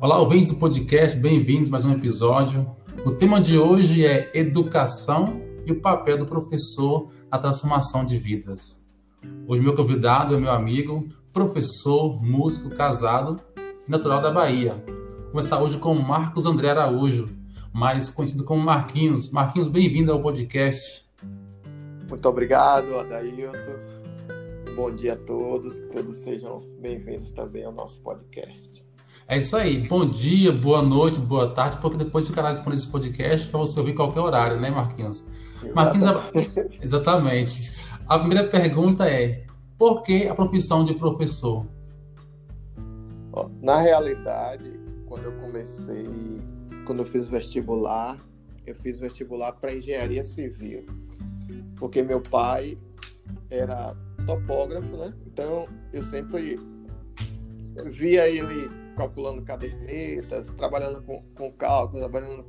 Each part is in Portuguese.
Olá, ouvintes do podcast, bem-vindos a mais um episódio. O tema de hoje é educação e o papel do professor na transformação de vidas. Hoje meu convidado é meu amigo, professor, músico, casado, natural da Bahia. Vou começar hoje com Marcos André Araújo, mais conhecido como Marquinhos. Marquinhos, bem-vindo ao podcast. Muito obrigado, Adailton. Bom dia a todos, que todos sejam bem-vindos também ao nosso podcast. É isso aí, bom dia, boa noite, boa tarde, porque depois ficará disponível esse podcast para você ouvir em qualquer horário, né, Marquinhos? Exatamente. A primeira pergunta é, por que a profissão de professor? Na realidade, quando eu fiz vestibular, eu fiz vestibular para engenharia civil, porque meu pai era topógrafo, né? Então eu sempre via ele calculando cadernetas, trabalhando com cálculo, trabalhando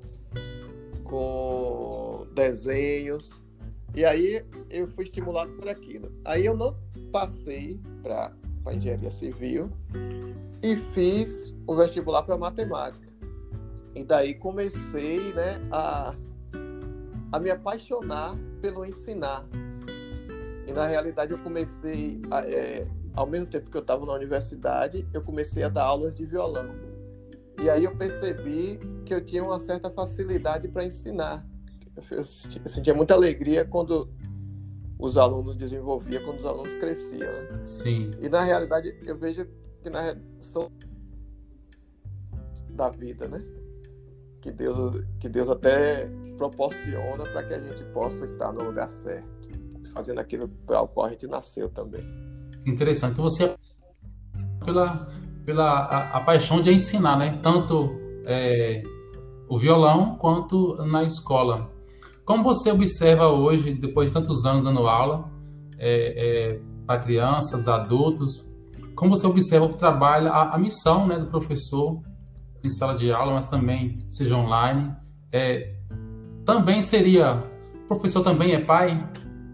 com desenhos. E aí eu fui estimulado por aquilo. Aí eu não passei para engenharia civil e fiz o vestibular para matemática. E daí comecei, né, a me apaixonar pelo ensinar. E na realidade eu comecei, ao mesmo tempo que eu estava na universidade, eu comecei a dar aulas de violão. E aí eu percebi que eu tinha uma certa facilidade para ensinar. Eu sentia muita alegria quando os alunos desenvolviam, quando os alunos cresciam. Né? Sim. E na realidade eu vejo que são da vida, né? Que Deus até proporciona para que a gente possa estar no lugar certo, fazendo aquilo para o qual a gente nasceu também. Interessante. Então você pela paixão de ensinar, né? Tanto o violão quanto na escola. Como você observa hoje, depois de tantos anos dando aula para crianças, adultos, como você observa o trabalho, a missão, né, do professor em sala de aula, mas também seja online. Também seria... O professor também é pai?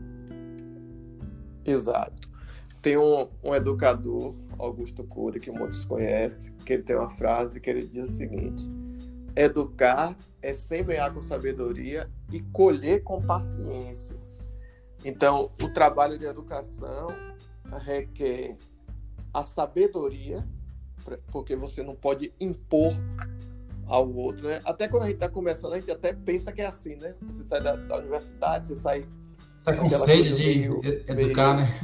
Exato. Tem um educador, Augusto Cury, que muitos conhecem, que ele tem uma frase que ele diz o seguinte: educar é semear com sabedoria e colher com paciência. Então, o trabalho de educação requer a sabedoria, porque você não pode impor ao outro, né? Até quando a gente está começando, a gente até pensa que é assim, né? Você sai da universidade, você sai com sede de educar, né?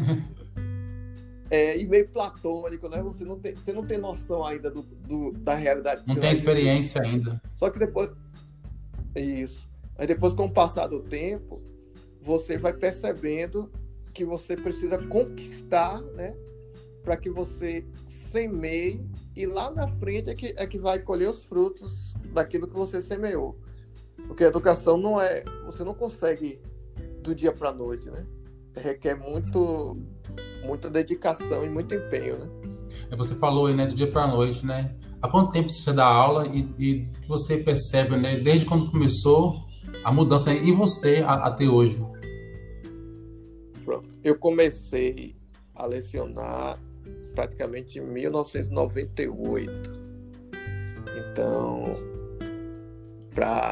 E meio platônico, né? Você não tem noção ainda da realidade. Não tem experiência ainda. Só que depois... Isso. Aí depois, com o passar do tempo, você vai percebendo que você precisa conquistar, né? Para que você semeie e lá na frente é que vai colher os frutos daquilo que você semeou. Porque a educação não é... Você não consegue do dia para a noite, né? Requer muita dedicação e muito empenho, né? Você falou aí, né, do dia para a noite, né? Há quanto tempo você já dá aula e você percebe, né, desde quando começou a mudança em você até hoje? Pronto. Eu comecei a lecionar praticamente em 1998. Então, para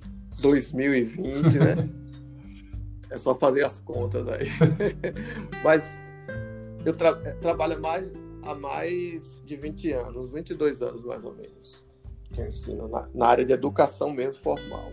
2020, né? É só fazer as contas aí. Mas eu trabalho há mais de 20 anos, 22 anos mais ou menos, que eu ensino na área de educação mesmo formal.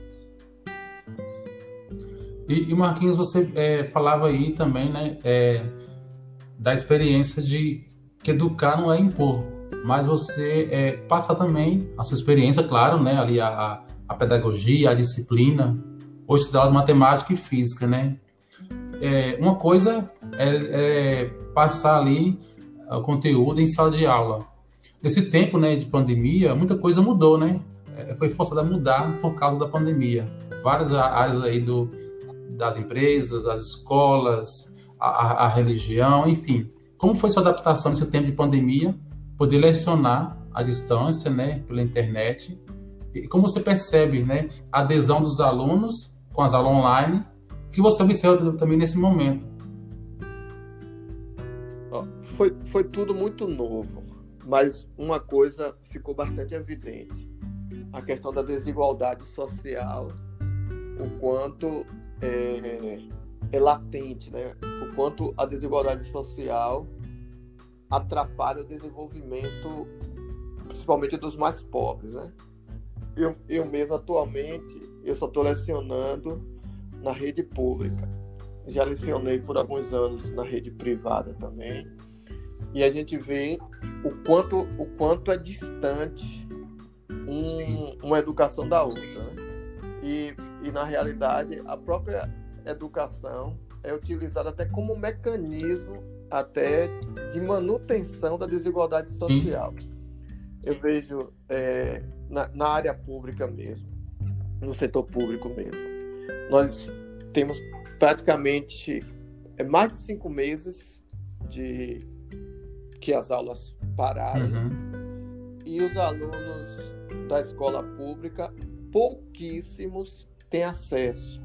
E Marquinhos, você falava aí também, né, da experiência de que educar não é impor, mas você passa também a sua experiência, claro, né, ali a pedagogia, a disciplina. Hoje se dá aula de matemática e física, né? Uma coisa é passar ali o conteúdo em sala de aula. Nesse tempo, né, de pandemia, muita coisa mudou, né? Foi forçada a mudar por causa da pandemia. Várias áreas aí das empresas, das escolas, a religião, enfim. Como foi sua adaptação nesse tempo de pandemia? Poder lecionar à distância, né, pela internet. E como você percebe, né, a adesão dos alunos com as aulas online, que você observa também nesse momento? Foi tudo muito novo. Mas uma coisa ficou bastante evidente, a questão da desigualdade social, o quanto é latente, né? O quanto a desigualdade social atrapalha o desenvolvimento, principalmente dos mais pobres, né? Eu mesmo, atualmente, eu só estou lecionando na rede pública. Já lecionei por alguns anos na rede privada também. E a gente vê o quanto é distante uma educação da outra, né? E, na realidade, a própria educação é utilizada até como mecanismo até de manutenção da desigualdade social. Sim. Eu vejo na área pública mesmo, no setor público mesmo, nós temos praticamente mais de 5 meses que as aulas pararam, e os alunos da escola pública, pouquíssimos têm acesso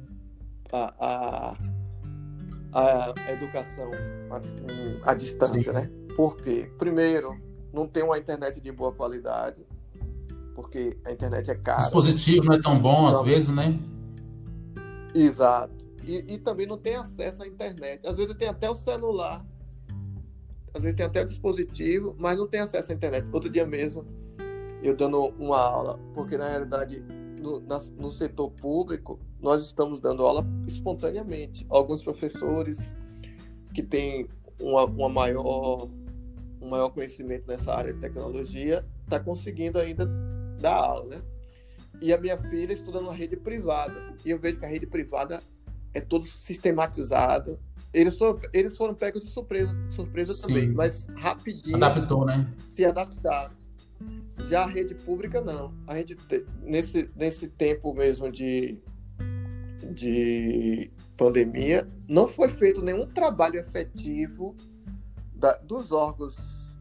à educação à distância, né? Por quê? Primeiro, não tem uma internet de boa qualidade, porque a internet é cara. O dispositivo não é tão bom, às vezes, né? Exato. E também não tem acesso à internet. Às vezes tem até o celular, às vezes tem até o dispositivo, mas não tem acesso à internet. Outro dia mesmo, eu dando uma aula, porque na realidade, no setor público, nós estamos dando aula espontaneamente. Alguns professores que têm um maior conhecimento nessa área de tecnologia está conseguindo ainda dar aula, né? E a minha filha estuda numa rede privada, e eu vejo que a rede privada é todo sistematizado. Eles foram pegos de surpresa também, mas rapidinho adaptou, né? Se adaptaram. Já a rede pública não. A gente nesse tempo mesmo de pandemia, não foi feito nenhum trabalho efetivo dos órgãos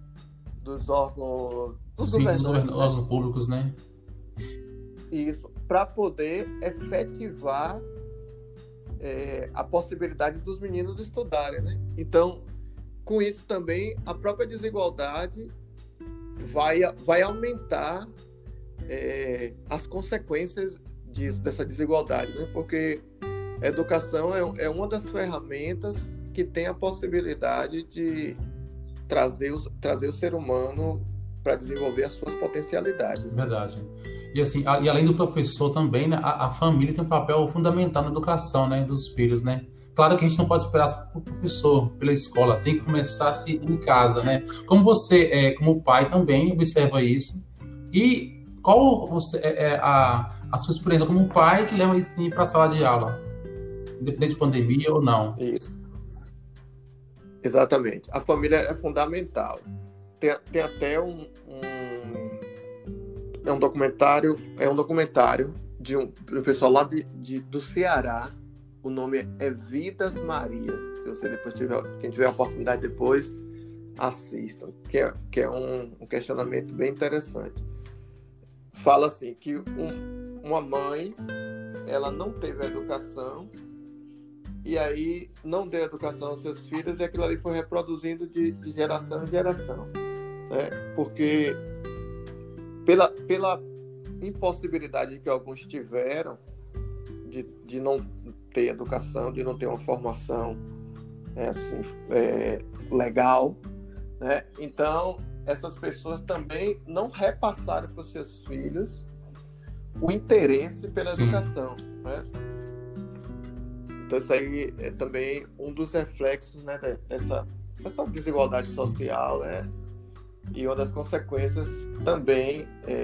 governantes, órgãos públicos, né? Isso, para poder efetivar a possibilidade dos meninos estudarem, né? Então, com isso também, a própria desigualdade vai aumentar as consequências dessa desigualdade, né? Porque a educação é uma das ferramentas que tem a possibilidade de trazer o ser humano para desenvolver as suas potencialidades. Verdade. E assim, e além do professor também, né, a família tem um papel fundamental na educação, né, dos filhos, né? Claro que a gente não pode esperar pelo professor, pela escola, tem que começar em casa, né? Como você, como pai, também observa isso. E qual a sua experiência como pai que leva isso para a sala de aula, independente de pandemia ou não? Isso. Exatamente. A família é fundamental. Tem até um documentário de um pessoal lá do Ceará. O nome é Vidas Maria. Se você depois quem tiver a oportunidade depois, assistam. Que é um questionamento bem interessante. Fala assim, que uma mãe, ela não teve educação, e aí não deu educação aos seus filhos, e aquilo ali foi reproduzindo de geração em geração, né? Porque pela impossibilidade que alguns tiveram de não ter educação, de não ter uma formação legal, né? Então essas pessoas também não repassaram para os seus filhos o interesse pela educação, né? Então isso aí é também um dos reflexos, né, dessa desigualdade social, né? E uma das consequências também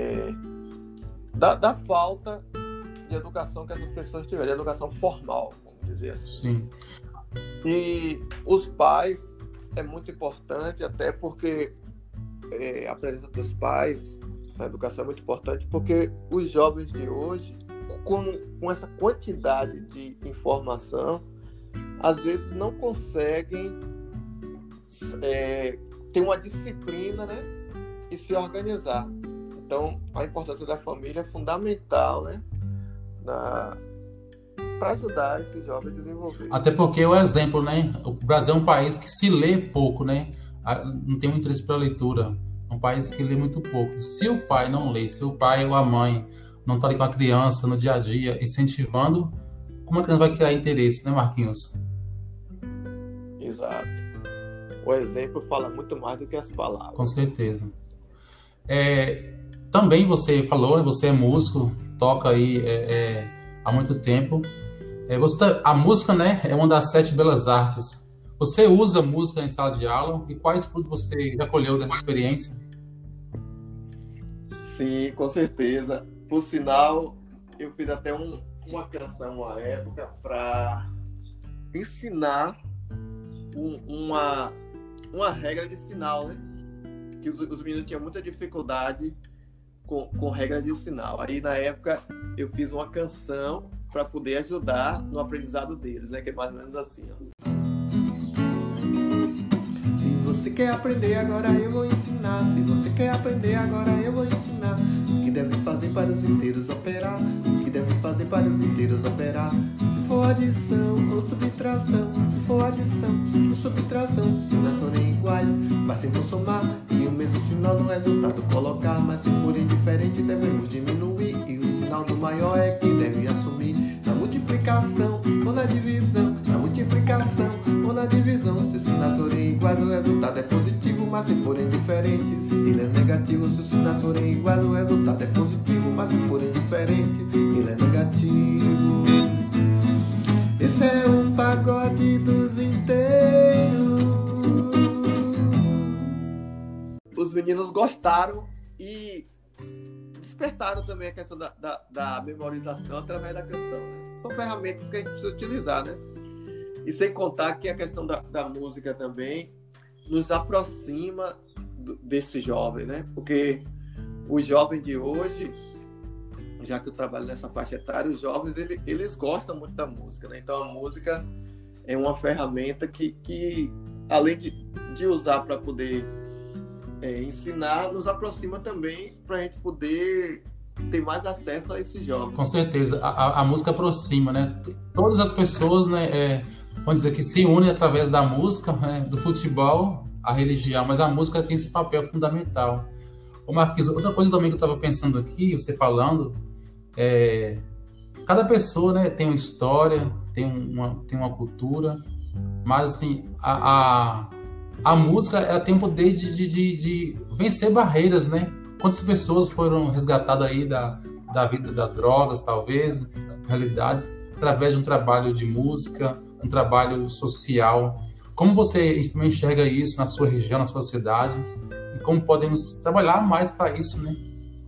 da falta de educação que essas pessoas tiveram, de educação formal, vamos dizer assim. Sim. E os pais é muito importante, até porque a presença dos pais na educação é muito importante, porque os jovens de hoje, com essa quantidade de informação, às vezes não conseguem ter uma disciplina, né, e se organizar. Então, a importância da família é fundamental, né, para ajudar esses jovens a desenvolver. Até porque o exemplo, né, o Brasil é um país que se lê pouco, né, não tem um interesse pela leitura. É um país que lê muito pouco. Se o pai não lê, se o pai ou a mãe não está ali com a criança no dia a dia, incentivando, como a criança vai criar interesse, né, Marquinhos? Exato. O exemplo fala muito mais do que as palavras. Com certeza. Também você falou, né, você é músico, toca aí há muito tempo. A música, né, é uma das 7 belas artes. Você usa música em sala de aula e quais frutos você já colheu dessa experiência? Sim, com certeza. Por sinal, eu fiz até uma canção uma época para ensinar uma regra de sinal, né? Que os meninos tinham muita dificuldade com regras de sinal. Aí, na época, eu fiz uma canção para poder ajudar no aprendizado deles, né? Que é mais ou menos assim, ó. Se você quer aprender agora, eu vou ensinar. Se você quer aprender agora, eu vou ensinar. O que deve fazer para os inteiros operar. O que deve fazer para os inteiros operar. Se for adição ou subtração. Se for adição ou subtração. Se os sinais forem iguais, basta então somar e o mesmo sinal no resultado colocar. Mas se forem diferentes, devemos diminuir. E o sinal do maior é que deve assumir. Na multiplicação ou na divisão. Na multiplicação ou na divisão. Se os sinais forem iguais, o resultado é positivo, mas se forem diferentes, ele é negativo. Se os sinais forem iguais, o resultado é positivo, mas se forem diferentes, ele é negativo. Esse é o pagode dos inteiros. Os meninos gostaram e despertaram também a questão da memorização através da canção, né? São ferramentas que a gente precisa utilizar, né? E sem contar que a questão da música também nos aproxima desse jovem, né? Porque o jovem de hoje, já que eu trabalho nessa faixa etária, os jovens, eles gostam muito da música, né? Então, a música é uma ferramenta que além de usar para poder ensinar, nos aproxima também para a gente poder ter mais acesso a esses jovens. Com certeza. A música aproxima, né? Todas as pessoas, né, vamos dizer que se unem através da música, né, do futebol, a religião, mas a música tem esse papel fundamental. Ô Marquinhos, outra coisa também que eu estava pensando aqui, você falando, cada pessoa, né, tem uma história, tem uma cultura, mas assim, a música, ela tem o poder de vencer barreiras, né? Quantas pessoas foram resgatadas aí da vida das drogas, talvez, realidades, através de um trabalho de música, um trabalho social. Como você também enxerga isso na sua região, na sua cidade? E como podemos trabalhar mais para isso, né?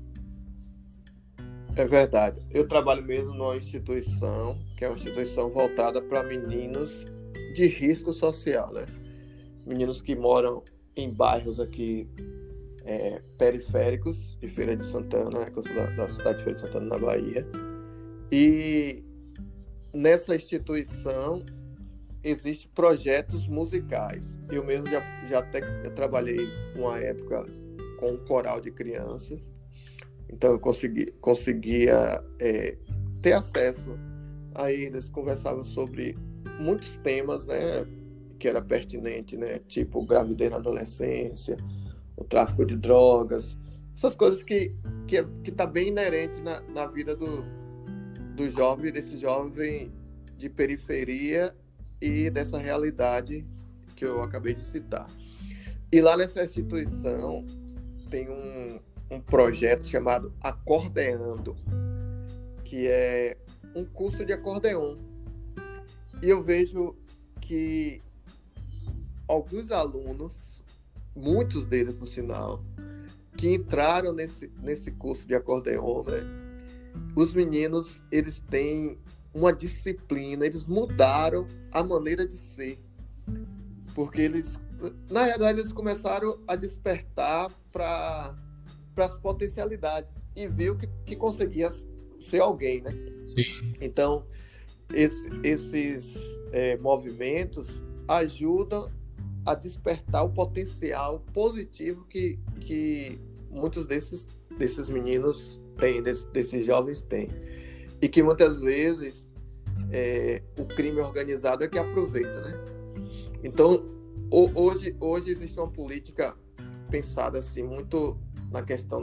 É verdade. Eu trabalho mesmo numa instituição, que é uma instituição voltada para meninos de risco social, né? Meninos que moram em bairros aqui periféricos de Feira de Santana, que eu sou da cidade de Feira de Santana, na Bahia. E nessa instituição existem projetos musicais. Eu mesmo já até trabalhei uma época com um coral de crianças, então eu conseguia ter acesso a eles, conversava sobre muitos temas, né, que era pertinente, né, tipo gravidez na adolescência, o tráfico de drogas, essas coisas que tá bem inerente na vida do jovem, desse jovem de periferia e dessa realidade que eu acabei de citar. E lá nessa instituição tem um projeto chamado Acordeando, que é um curso de acordeon. E eu vejo que alguns alunos, muitos deles, por sinal, que entraram nesse curso de acordeon, né? Os meninos, eles têm uma disciplina, eles mudaram a maneira de ser, porque eles, na realidade, eles começaram a despertar para as potencialidades e viu que conseguia ser alguém, né? Sim. Então, esses movimentos ajudam a despertar o potencial positivo que muitos desses meninos têm, desses jovens têm. E que muitas vezes o crime organizado é que aproveita, né? Então, hoje existe uma política pensado assim muito na questão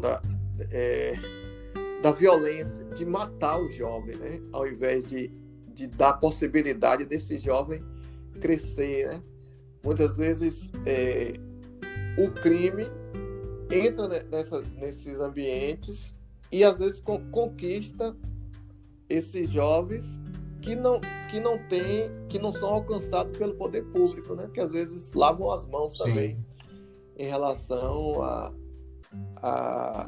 da violência, de matar o jovem, né? Ao invés de dar a possibilidade desse jovem crescer, né? Muitas vezes o crime entra nesses ambientes e às vezes conquista esses jovens que não são alcançados pelo poder público, né? Que às vezes lavam as mãos também em relação a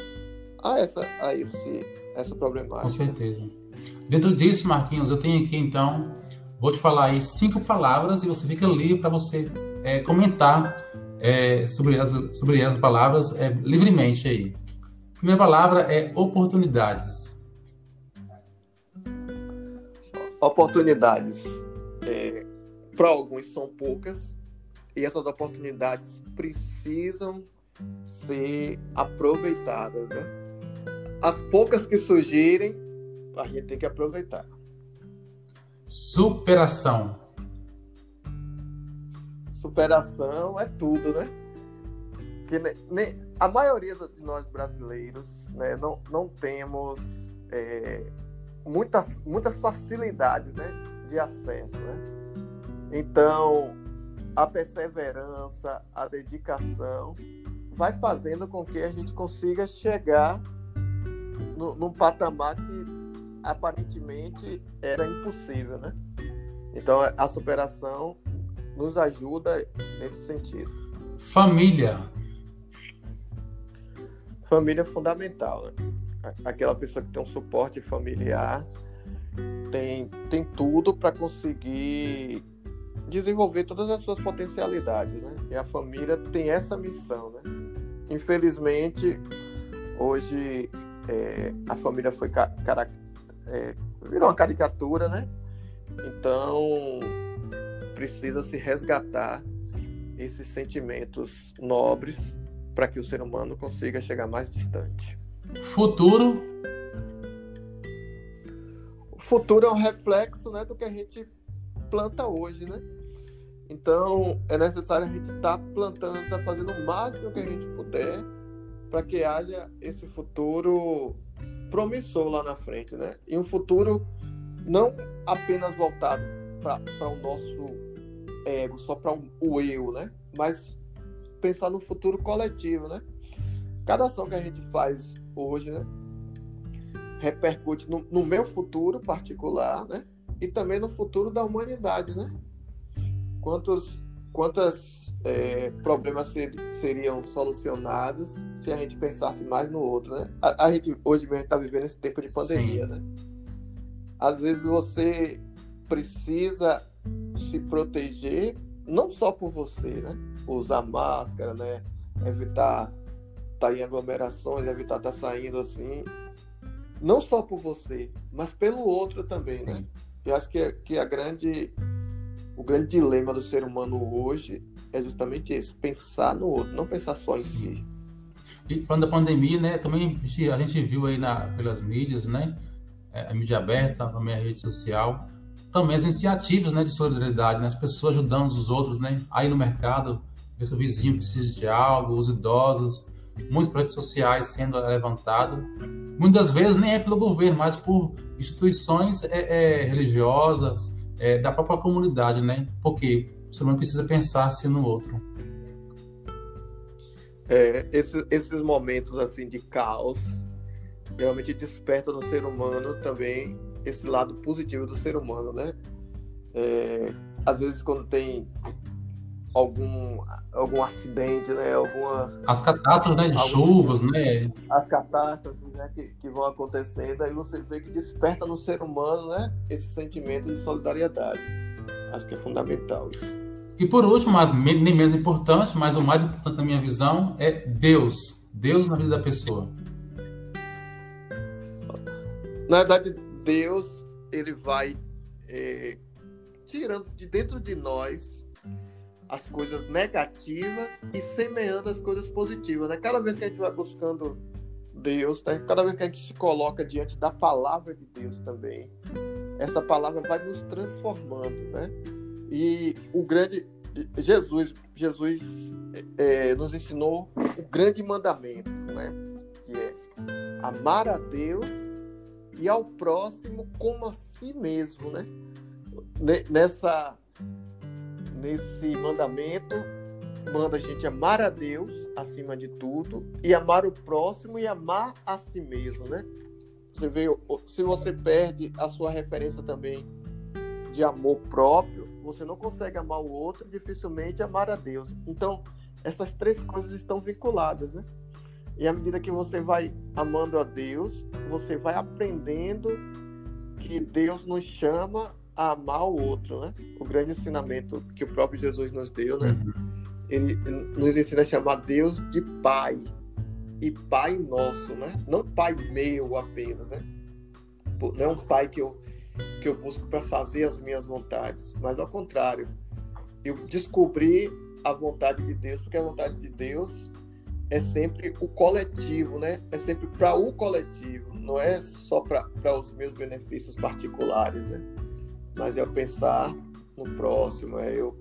essa problemática. Com certeza. Dentro disso, Marquinhos, eu tenho aqui então, vou te falar aí 5 palavras e você fica livre para você comentar sobre essas palavras livremente aí. A primeira palavra é oportunidades. Oportunidades, para alguns são poucas, e essas oportunidades precisam ser aproveitadas, né? As poucas que surgirem, a gente tem que aproveitar. Superação. Superação é tudo, né? Que a maioria de nós brasileiros, né, não temos muitas facilidades, né, de acesso, né? Então, a perseverança, a dedicação vai fazendo com que a gente consiga chegar num patamar que aparentemente era impossível, né? Então, a superação nos ajuda nesse sentido. Família. Família é fundamental, né? Aquela pessoa que tem um suporte familiar tem tudo para conseguir desenvolver todas as suas potencialidades, né? E a família tem essa missão, né? Infelizmente, hoje a família virou uma caricatura, né? Então, precisa se resgatar esses sentimentos nobres para que o ser humano consiga chegar mais distante. Futuro. O futuro é um reflexo, né, do que a gente planta hoje, né? Então, é necessário a gente estar plantando, estar fazendo o máximo que a gente puder para que haja esse futuro promissor lá na frente, né? E um futuro não apenas voltado para o nosso ego, só para o eu, né? Mas pensar no futuro coletivo, né? Cada ação que a gente faz hoje, né, repercute no meu futuro particular, né? E também no futuro da humanidade, né? Quantos problemas seriam solucionados se a gente pensasse mais no outro, né? A gente hoje mesmo está vivendo esse tempo de pandemia, Sim. né? Às vezes você precisa se proteger, não só por você, né? Usar máscara, né? Evitar estar em aglomerações, evitar estar saindo assim. Não só por você, mas pelo outro também, Sim. né? Eu acho que o grande dilema do ser humano hoje é justamente esse, pensar no outro, não pensar só em si. E falando da pandemia, né, também a gente viu aí pelas mídias, né, a mídia aberta, também a rede social, também as iniciativas, né, de solidariedade, né, as pessoas ajudando os outros, né, aí no mercado, ver se o vizinho precisa de algo, os idosos, muitos projetos sociais sendo levantados, muitas vezes nem é pelo governo, mas por instituições religiosas, da própria comunidade, né, porque o ser humano precisa pensar assim no outro. Esses momentos assim de caos realmente desperta no ser humano também esse lado positivo do ser humano, né? Às vezes quando tem algum acidente, né? As catástrofes, né, de chuvas, né? As catástrofes, né, que vão acontecendo, aí você vê que desperta no ser humano, né, esse sentimento de solidariedade. Acho que é fundamental isso. E por último, mas nem menos importante, mas o mais importante na minha visão é Deus. Deus na vida da pessoa. Na verdade, Deus, ele vai tirando de dentro de nós as coisas negativas e semeando as coisas positivas, né? Cada vez que a gente vai buscando Deus, né? Cada vez que a gente se coloca diante da palavra de Deus também, essa palavra vai nos transformando, né? E Jesus nos ensinou o grande mandamento, né? Que é amar a Deus e ao próximo como a si mesmo, né? Nesse mandamento, manda a gente amar a Deus acima de tudo e amar o próximo e amar a si mesmo, né? Você vê, se você perde a sua referência também de amor próprio, você não consegue amar o outro, dificilmente amar a Deus. Então, essas três coisas estão vinculadas, né? E à medida que você vai amando a Deus, você vai aprendendo que Deus nos chama a amar o outro, né? O grande ensinamento que o próprio Jesus nos deu, né? Ele nos ensina a chamar Deus de Pai. E Pai nosso, né? Não Pai meu apenas, né? Não é um Pai que eu busco para fazer as minhas vontades, mas ao contrário, eu descobri a vontade de Deus, porque a vontade de Deus é sempre o coletivo, né? É sempre para o coletivo, não é só para os meus benefícios particulares, né? Mas é eu pensar no próximo, é eu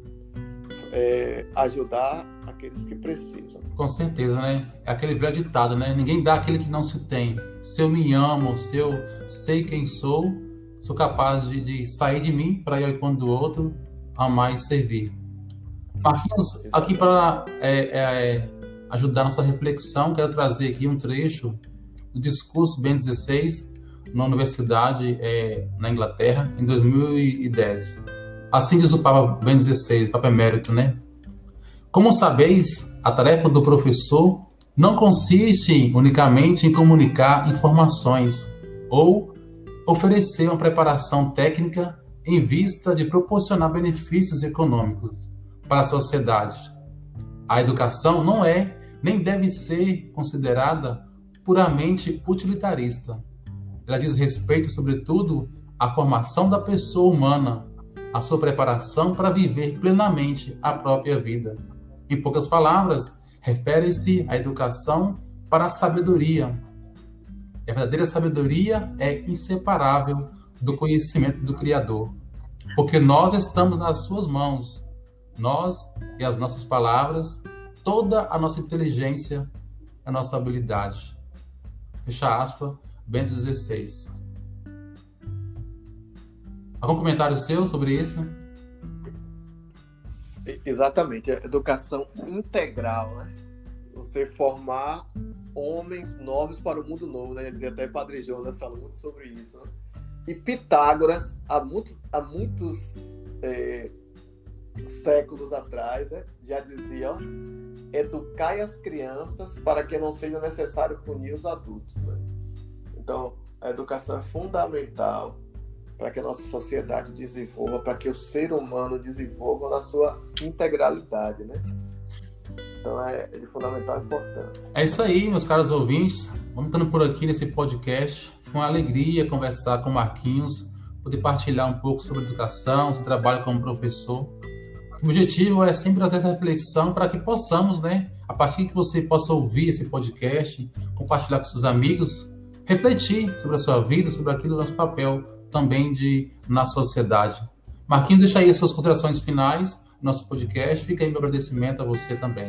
ajudar aqueles que precisam. Com certeza, né? É aquele velho ditado, né? Ninguém dá aquele que não se tem. Se eu me amo, se eu sei quem sou capaz de sair de mim para ir ao encontro do outro, amar e servir. Marquinhos, aqui para ajudar nossa reflexão, quero trazer aqui um trecho do discurso Bento XVI na universidade na Inglaterra, em 2010. Assim diz o Papa Bento XVI, Papa Emérito, né? Como sabeis, a tarefa do professor não consiste unicamente em comunicar informações ou oferecer uma preparação técnica em vista de proporcionar benefícios econômicos para a sociedade. A educação não é, nem deve ser considerada puramente utilitarista. Ela diz respeito, sobretudo, à formação da pessoa humana, à sua preparação para viver plenamente a própria vida. Em poucas palavras, refere-se à educação para a sabedoria. E a verdadeira sabedoria é inseparável do conhecimento do Criador, porque nós estamos nas suas mãos, nós e as nossas palavras, toda a nossa inteligência, a nossa habilidade. Fecha aspas, Bento XVI. Algum comentário seu sobre isso? Exatamente, a educação integral, né? Você formar homens novos para o mundo novo, né? Ele dizia até Padre Jonas falou muito sobre isso, né? E Pitágoras, há muitos séculos atrás, né, já dizia: ó, educai as crianças para que não seja necessário punir os adultos, né? Então, a educação é fundamental para que a nossa sociedade desenvolva, para que o ser humano desenvolva na sua integralidade, né? Então, é de fundamental importância. É isso aí, meus caros ouvintes. Vamos ficando por aqui nesse podcast. Foi uma alegria conversar com o Marquinhos, poder partilhar um pouco sobre educação, seu trabalho como professor. O objetivo é sempre trazer essa reflexão para que possamos, né, a partir que você possa ouvir esse podcast, compartilhar com seus amigos, refletir sobre a sua vida, sobre aquilo do nosso papel também na sociedade. Marquinhos, deixa aí as suas considerações finais do nosso podcast. Fica aí meu agradecimento a você também.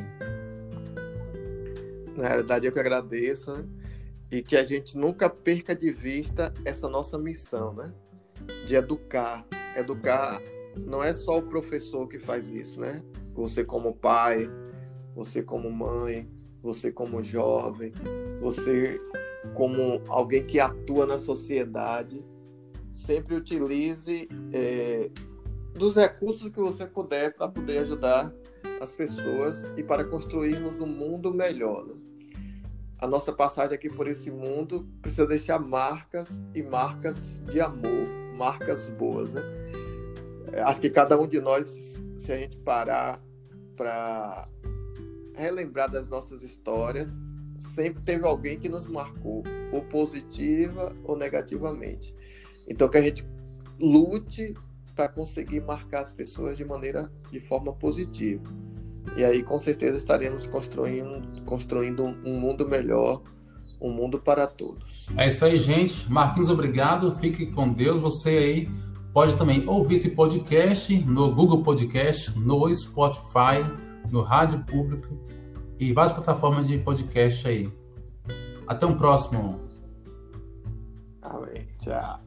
Na realidade, eu que agradeço, né? E que a gente nunca perca de vista essa nossa missão, né? De educar. Educar não é só o professor que faz isso, né? Você como pai, você como mãe, você como jovem, você como alguém que atua na sociedade, sempre utilize dos recursos que você puder para poder ajudar as pessoas e para construirmos um mundo melhor, né? A nossa passagem aqui por esse mundo precisa deixar marcas e marcas de amor, marcas boas, né? Acho que cada um de nós, se a gente parar para relembrar das nossas histórias, sempre teve alguém que nos marcou, ou positiva ou negativamente. Então, que a gente lute para conseguir marcar as pessoas de forma positiva. E aí, com certeza, estaremos construindo um mundo melhor, um mundo para todos. É isso aí, gente. Marquinhos, obrigado. Fique com Deus. Você aí pode também ouvir esse podcast no Google Podcast, no Spotify, no Rádio Público e várias plataformas de podcast aí. Até um próximo. Amém. Tchau.